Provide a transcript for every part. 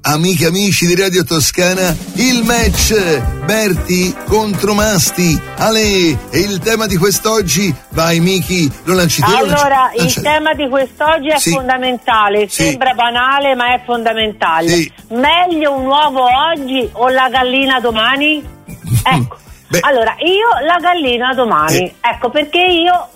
amiche e amici di Radio Toscana, il match Berti contro Masti. Ale, e il tema di quest'oggi, vai Miki, lo lanci tu. Allora, il tema di quest'oggi è fondamentale, sembra banale ma è fondamentale. Sì. Meglio un uovo oggi o la gallina domani? Ecco. Allora, io la gallina domani, ecco perché io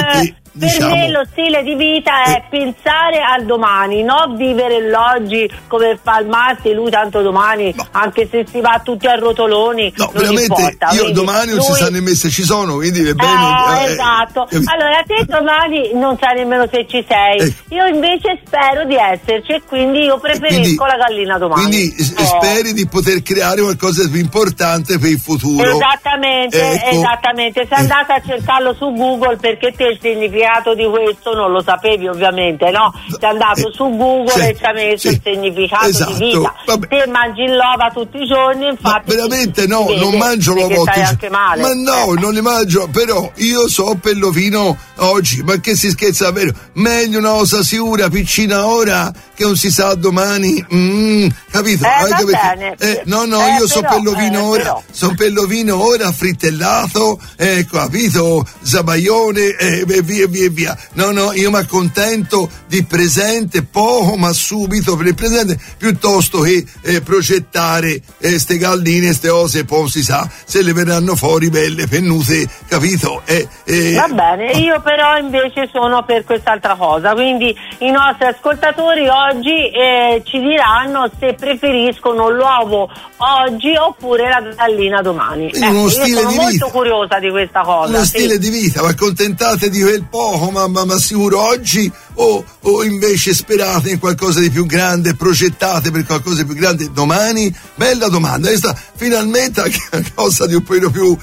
per me lo stile di vita è pensare al domani, non vivere l'oggi come fa il Masti, lui tanto domani, anche se si va tutti a rotoloni, no, non veramente importa. Io domani non si sa nemmeno se ci sono, quindi è bene. Esatto. Allora te domani non sai nemmeno se ci sei. Io invece spero di esserci e quindi io preferisco la gallina domani. Quindi speri di poter creare qualcosa di più importante per il futuro. Esattamente, esattamente. Sei andata a cercarlo su Google perché te il significato di questo non lo sapevi ovviamente, no? Sei andato su Google e ci ha messo il significato di vita. Te mangi l'ova tutti i giorni, infatti. Ma veramente no, non mangio l'ova tutti i giorni. Ma no, non li mangio, però io so per l'ovino oggi, ma che si scherza davvero? Meglio una cosa sicura, piccina ora, che non si sa domani, capito? Anche perché, io so per l'ovino ora, sono per l'ovino ora frittellato, capito? Zabaione, via. No, io mi accontento di presente, poco ma subito per il presente, piuttosto che progettare ste galline, ste cose, poi si sa se le verranno fuori belle, pennute, capito? Va bene, io però invece sono per quest'altra cosa, quindi i nostri ascoltatori oggi ci diranno se preferiscono l'uovo oggi oppure la gallina domani. Io sono molto curiosa di questa cosa. Uno stile di vita, ma accontentate di quel poco, ma sicuro oggi o invece sperate in qualcosa di più grande, progettate per qualcosa di più grande domani? Bella domanda, questa finalmente anche una cosa di un po' più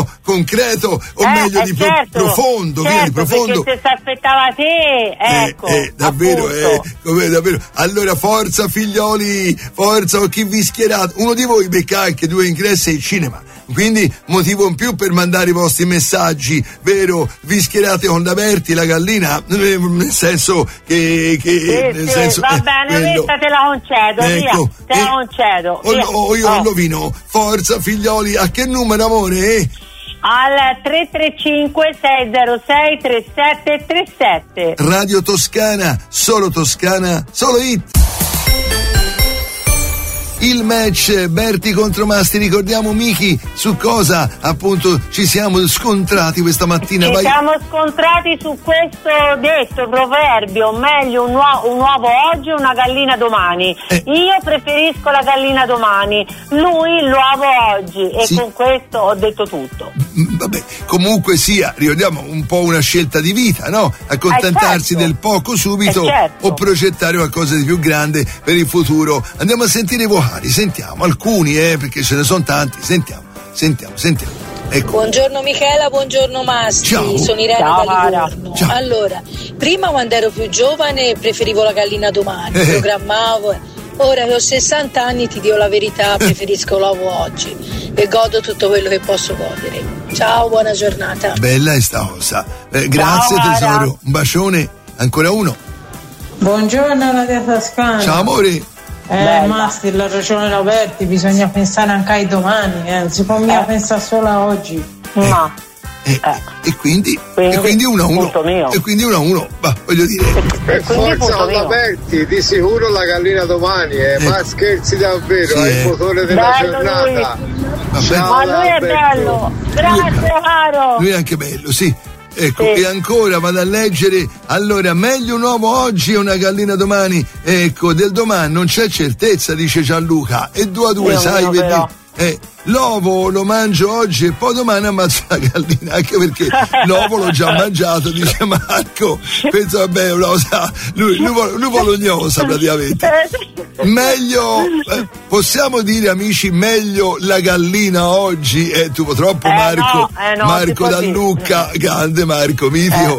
concreto o meglio di più profondo, via di profondo. Perché se si aspettava te, ecco. Davvero, davvero. Allora forza figlioli, forza o chi vi schierate, uno di voi becca anche 2 ingressi al cinema. Quindi motivo in più per mandare i vostri messaggi, vero? Vi schierate con la Berti, la gallina, nel senso che nel senso, va bene, questa te la concedo, via, te la concedo. O io l'ovino, forza figlioli, a che numero amore? Al 335 606 3737. Radio Toscana, solo hit. Il match Berti contro Masti, ricordiamo Miki su cosa appunto ci siamo scontrati questa mattina. Ci siamo scontrati su questo detto proverbio, meglio un uovo oggi e una gallina domani. Io preferisco la gallina domani, lui l'uovo oggi e con questo ho detto tutto. Vabbè, comunque sia, ricordiamo un po' una scelta di vita, no? Accontentarsi del poco subito o progettare qualcosa di più grande per il futuro. Andiamo a sentire i vocali, sentiamo alcuni, perché ce ne sono tanti, sentiamo. Ecco. Buongiorno Michela, buongiorno Masti. Ciao. Sono Irene da Livorno. Ciao. Allora, prima quando ero più giovane preferivo la gallina domani, programmavo. Ora che ho 60 anni ti dico la verità, preferisco l'uovo oggi e godo tutto quello che posso godere. Ciao, buona giornata. Bella è sta cosa. Grazie tesoro, un bacione, ancora uno. Buongiorno Radio Toscana. Ciao amore. Masti, la ragione Roberti, bisogna pensare anche ai domani, non si può mica pensare solo a oggi. No. E quindi 1-1. E quindi 1-1, ma voglio dire. Per forza Roberti, di sicuro la gallina domani, ma scherzi davvero, è il motore della giornata. Ma lui è bello, grazie caro. Lui è anche bello, sì. Ecco, e ancora vado a leggere. Allora, meglio un uovo oggi e una gallina domani. Ecco, del domani non c'è certezza, dice Gianluca. E 2-2, sai, vedi. L'uovo lo mangio oggi e poi domani ammazzo la gallina, anche perché l'uovo l'ho già mangiato, dice Marco. Penso, vabbè, lui bolognosa praticamente. Meglio, possiamo dire amici, meglio la gallina oggi? Tu troppo Marco, Marco da Lucca, grande Marco, mitico.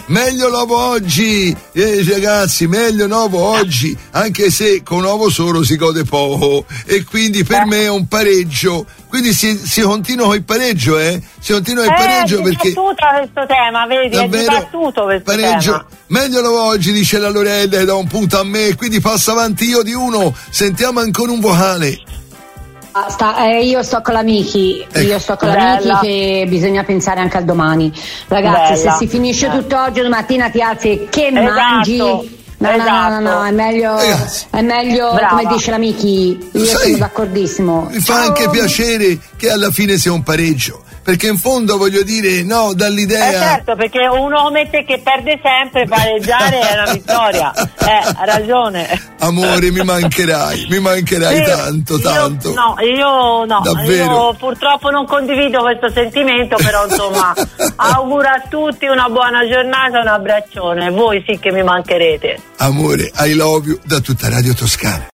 meglio l'uovo oggi, ragazzi, meglio l'uovo oggi, anche se con uovo solo si gode poco, e quindi per me è un pareggio. Quindi si continua con il pareggio, si continua il pareggio, perché questo tema, vedi, davvero, è dibattuto questo pareggio, tema. Meglio l'uovo oggi, dice la Lorella, e da un punto a me, quindi passo avanti io di uno. Sentiamo ancora un vocale. Io sto con la Miki, che bisogna pensare anche al domani. Ragazzi, se si finisce tutto oggi, domattina ti alzi e che mangi? No, è meglio, come dice la Miki, io sono d'accordissimo. Mi fa anche piacere che alla fine sia un pareggio, perché in fondo voglio dire, no, dall'idea. Certo, perché uno mette che perde sempre, pareggiare è una vittoria. Ha ragione. Amore, mi mancherai tanto. Io no. Davvero? Io purtroppo non condivido questo sentimento, però insomma, auguro a tutti una buona giornata, un abbraccione. Voi sì che mi mancherete. Amore, I love you da tutta Radio Toscana.